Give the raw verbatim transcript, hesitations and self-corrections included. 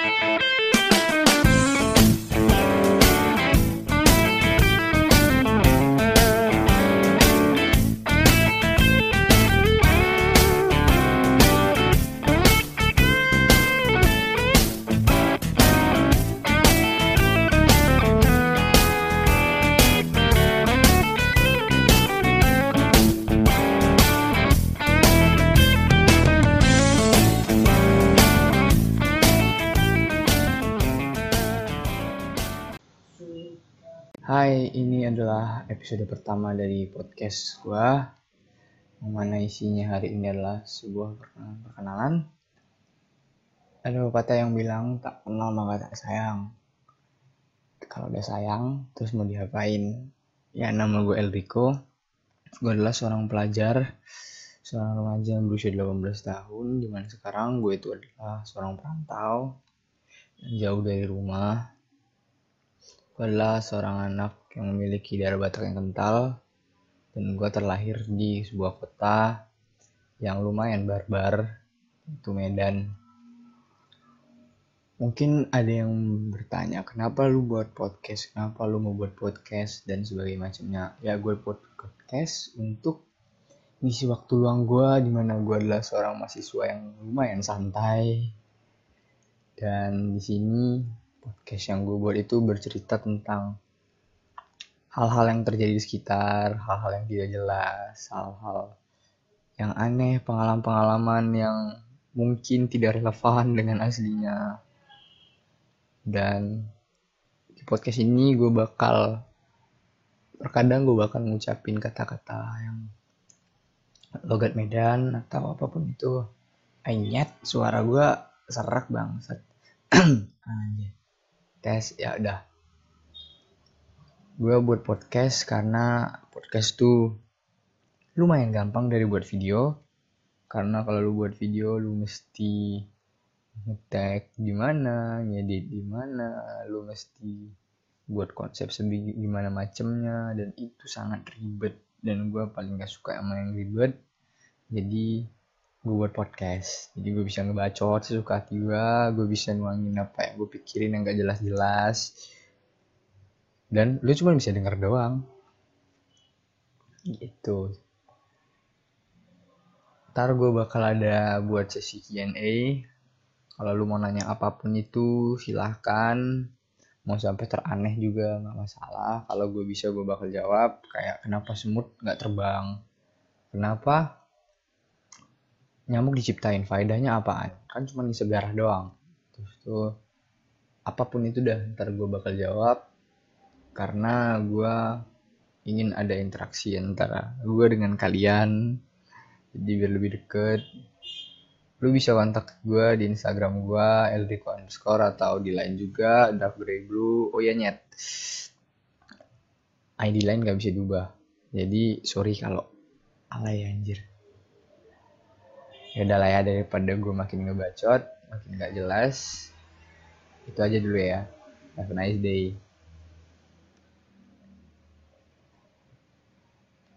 Hai, ini adalah episode pertama dari podcast gua, yang mana isinya hari ini adalah sebuah perkenalan. Ada pepatah yang bilang tak kenal maka tak sayang. Kalau udah sayang, terus mau diapain? Ya, nama gue Elrico. Gue adalah seorang pelajar, seorang remaja yang berusia delapan belas tahun, dimana sekarang gue itu adalah seorang perantau yang jauh dari rumah. Gue adalah seorang anak yang memiliki darah Batak yang kental, dan gue terlahir di sebuah kota yang lumayan barbar, itu Medan. Mungkin ada yang bertanya, kenapa lu buat podcast, kenapa lu mau buat podcast, dan sebagainya macamnya. Ya, gue buat podcast untuk ngisi waktu luang gue, dimana gue adalah seorang mahasiswa yang lumayan santai. Dan di sini podcast yang gue buat itu bercerita tentang hal-hal yang terjadi di sekitar, hal-hal yang tidak jelas, hal-hal yang aneh, pengalaman-pengalaman yang mungkin tidak relevan dengan aslinya. Dan di podcast ini gue bakal, terkadang gue bakal ngucapin kata-kata yang logat Medan atau apapun itu. Anyet, suara gue serak bangsat. Tes, ya udah. Gue buat podcast karena podcast tuh lumayan gampang dari buat video. Karena kalau lu buat video lu mesti nge-tag gimana, ngedit gimana, lu mesti buat konsep sendiri gimana macemnya, dan itu sangat ribet. Dan gue paling gak suka sama yang ribet. Jadi gue buat podcast, jadi gue bisa ngebacot sesuka hati gue, gue bisa nuangin apa yang gue pikirin yang gak jelas-jelas, dan lu cuma bisa denger doang gitu. Ntar gue bakal ada buat sesi Q and A. Kalau lu mau nanya apapun itu silahkan, mau sampai teraneh juga gak masalah. Kalau gue bisa gue bakal jawab. Kayak kenapa semut gak terbang, kenapa nyamuk diciptain, faedahnya apaan? Kan cuma ngisep darah doang. Terus tuh apapun itu dah, ntar gue bakal jawab. Karena gue ingin ada interaksi antara gue dengan kalian, jadi biar lebih deket. Lu bisa kontak gue di Instagram gue elrico underscore atau di line juga dark grey blue. Oh ya nyet, I D line gak bisa diubah, jadi sorry kalau alay anjir. Ya udah lah ya, daripada gue makin ngebacot, makin gak jelas. Itu aja dulu ya. Have a nice day.